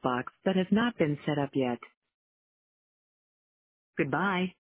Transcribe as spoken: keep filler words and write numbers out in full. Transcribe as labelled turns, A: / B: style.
A: box that has not been set up yet. Goodbye.